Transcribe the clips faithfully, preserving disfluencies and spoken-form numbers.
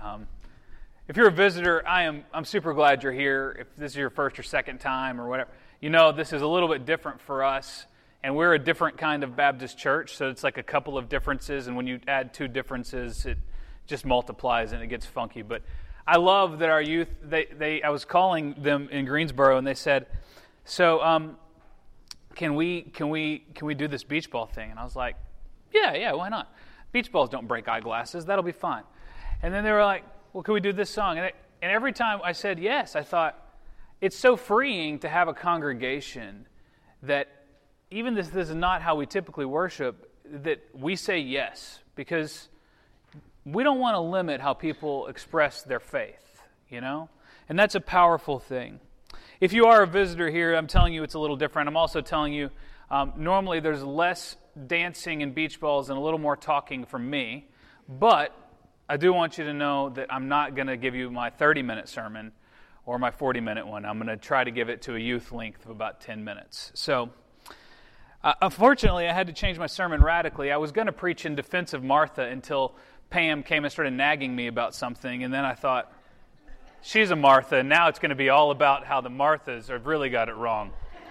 Um, if you're a visitor, I am I'm super glad you're here. If this is your first or second time or whatever, you know this is a little bit different for us, and we're a different kind of Baptist church, so it's like a couple of differences, and when you add two differences, it just multiplies and it gets funky. But I love that our youth, they, they I was calling them in Greensboro, and they said, so um, can we can we can we do this beach ball thing? And I was like, yeah, yeah, why not? Beach balls don't break eyeglasses. That'll be fine. And then they were like, well, can we do this song? And, it, and every time I said yes, I thought, it's so freeing to have a congregation that even this, this is not how we typically worship, that we say yes, because we don't want to limit how people express their faith, you know? And that's a powerful thing. If you are a visitor here, I'm telling you it's a little different. I'm also telling you, um, normally there's less dancing and beach balls and a little more talking from me, but I do want you to know that I'm not going to give you my thirty-minute sermon or my forty-minute one. I'm going to try to give it to a youth length of about ten minutes. So, uh, unfortunately, I had to change my sermon radically. I was going to preach in defense of Martha until Pam came and started nagging me about something, and then I thought, she's a Martha, and now it's going to be all about how the Marthas have really got it wrong.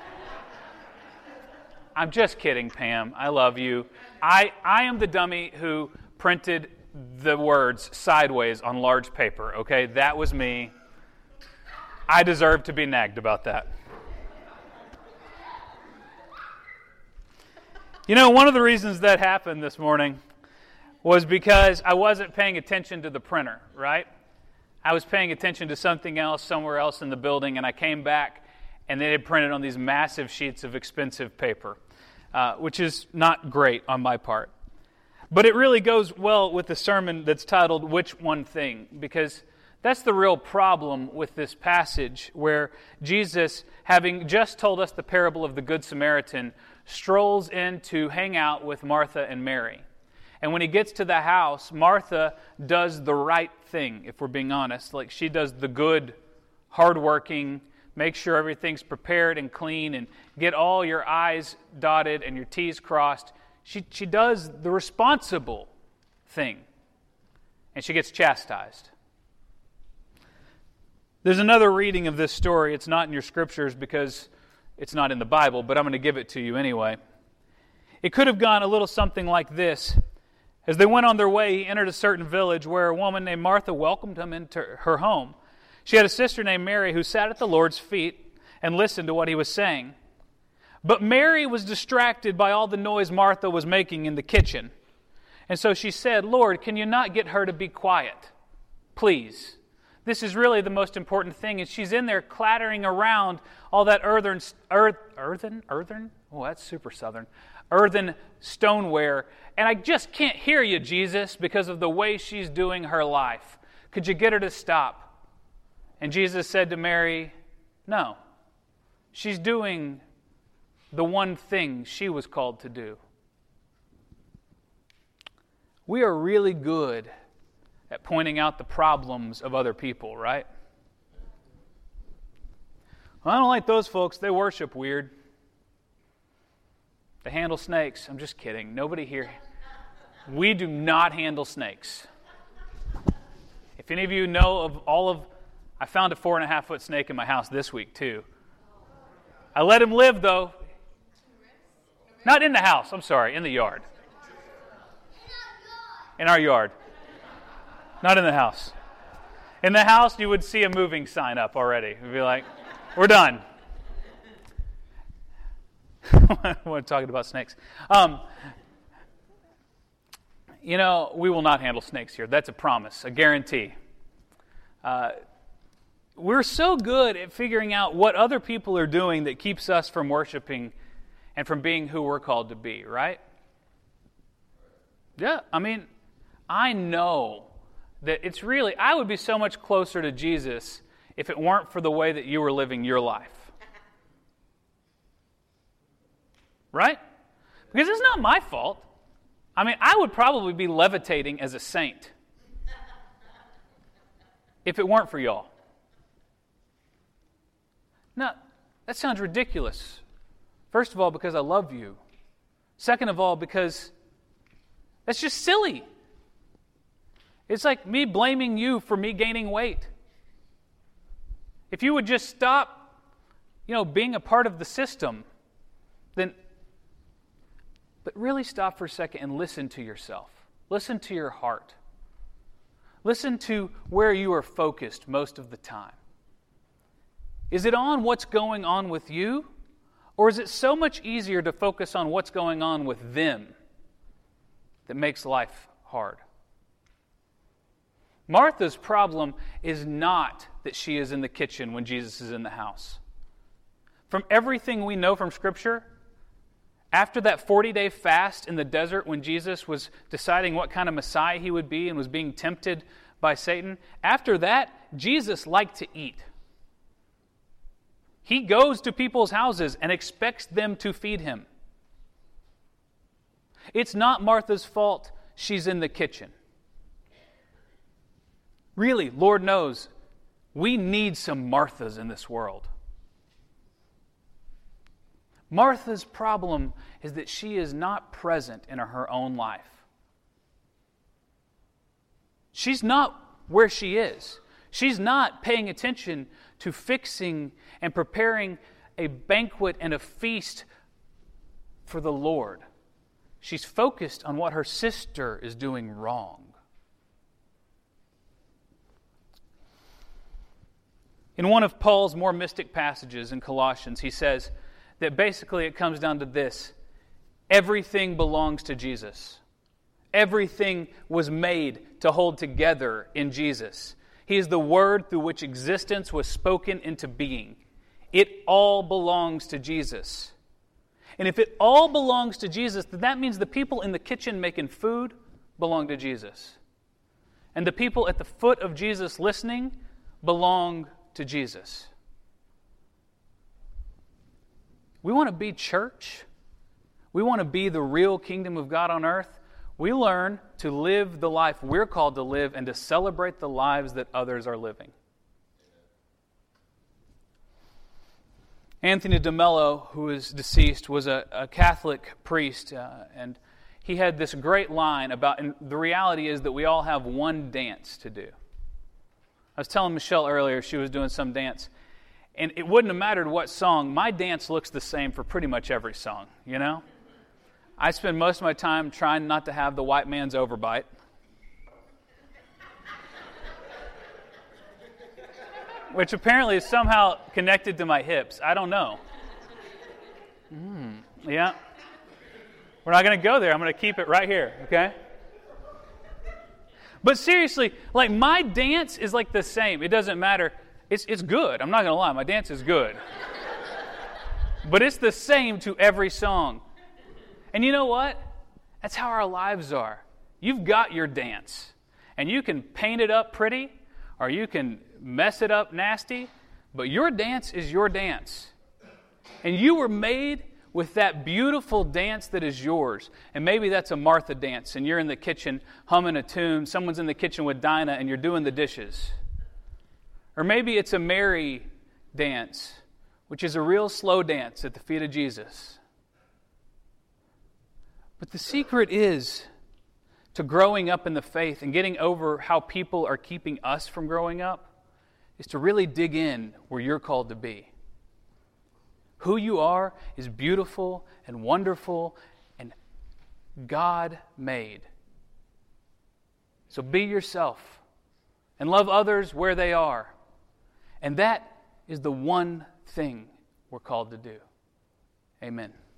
I'm just kidding, Pam. I love you. I, I am the dummy who printed the words sideways on large paper, okay? That was me. I deserve to be nagged about that. You know, one of the reasons that happened this morning was because I wasn't paying attention to the printer, right? I was paying attention to something else somewhere else in the building, and I came back, and they had printed on these massive sheets of expensive paper, uh, which is not great on my part. But it really goes well with the sermon that's titled, Which One Thing? Because that's the real problem with this passage, where Jesus, having just told us the parable of the Good Samaritan, strolls in to hang out with Martha and Mary. And when he gets to the house, Martha does the right thing, if we're being honest. Like, she does the good, hardworking, make sure everything's prepared and clean, and get all your I's dotted and your T's crossed. She she does the responsible thing, and she gets chastised. There's another reading of this story. It's not in your scriptures because it's not in the Bible, but I'm going to give it to you anyway. It could have gone a little something like this. As they went on their way, he entered a certain village where a woman named Martha welcomed him into her home. She had a sister named Mary who sat at the Lord's feet and listened to what he was saying. But Mary was distracted by all the noise Martha was making in the kitchen. And so she said, Lord, can you not get her to be quiet? Please. This is really the most important thing. And she's in there clattering around all that earthen, earth, earthen, earthen? Oh, that's super southern. Earthen stoneware. And I just can't hear you, Jesus, because of the way she's doing her life. Could you get her to stop? And Jesus said to Mary, no. She's doing the one thing she was called to do. We are really good at pointing out the problems of other people, right? Well, I don't like those folks. They worship weird. They handle snakes. I'm just kidding. Nobody here. We do not handle snakes. If any of you know of all of... I found a four and a half foot snake in my house this week, too. I let him live, though. Not in the house, I'm sorry, in the yard. In our yard. Not in the house. In the house, you would see a moving sign up already. It would be like, we're done. We're talking about snakes. Um, you know, we will not handle snakes here. That's a promise, a guarantee. Uh, we're so good at figuring out what other people are doing that keeps us from worshiping and from being who we're called to be, right? Yeah, I mean, I know that it's really, I would be so much closer to Jesus if it weren't for the way that you were living your life. Right? Because it's not my fault. I mean, I would probably be levitating as a saint if it weren't for y'all. Now, that sounds ridiculous. First of all, because I love you. Second of all, because that's just silly. It's like me blaming you for me gaining weight. If you would just stop, you know, being a part of the system, then, but really stop for a second and listen to yourself. Listen to your heart. Listen to where you are focused most of the time. Is it on what's going on with you? Or is it so much easier to focus on what's going on with them that makes life hard? Martha's problem is not that she is in the kitchen when Jesus is in the house. From everything we know from Scripture, after that forty-day fast in the desert when Jesus was deciding what kind of Messiah he would be and was being tempted by Satan, after that, Jesus liked to eat. He goes to people's houses and expects them to feed him. It's not Martha's fault she's in the kitchen. Really, Lord knows, we need some Marthas in this world. Martha's problem is that she is not present in her own life. She's not where she is. She's not paying attention to fixing and preparing a banquet and a feast for the Lord. She's focused on what her sister is doing wrong. In one of Paul's more mystic passages in Colossians, he says that basically it comes down to this: everything belongs to Jesus. Everything was made to hold together in Jesus. He is the word through which existence was spoken into being. It all belongs to Jesus. And if it all belongs to Jesus, then that means the people in the kitchen making food belong to Jesus. And the people at the foot of Jesus listening belong to Jesus. We want to be church. We want to be the real kingdom of God on earth. We learn to live the life we're called to live and to celebrate the lives that others are living. Anthony DeMello, who is deceased, was a, a Catholic priest, uh, and he had this great line about, and the reality is that we all have one dance to do. I was telling Michelle earlier, she was doing some dance, and it wouldn't have mattered what song. My dance looks the same for pretty much every song, you know? I spend most of my time trying not to have the white man's overbite. Which apparently is somehow connected to my hips. I don't know. Mm, yeah. We're not going to go there. I'm going to keep it right here, okay? But seriously, like my dance is like the same. It doesn't matter. It's it's good. I'm not going to lie. My dance is good. But it's the same to every song. And you know what? That's how our lives are. You've got your dance. And you can paint it up pretty, or you can mess it up nasty, but your dance is your dance. And you were made with that beautiful dance that is yours. And maybe that's a Martha dance, and you're in the kitchen humming a tune. Someone's in the kitchen with Dinah, and you're doing the dishes. Or maybe it's a Mary dance, which is a real slow dance at the feet of Jesus. But the secret is to growing up in the faith and getting over how people are keeping us from growing up is to really dig in where you're called to be. Who you are is beautiful and wonderful and God-made. So be yourself and love others where they are. And that is the one thing we're called to do. Amen.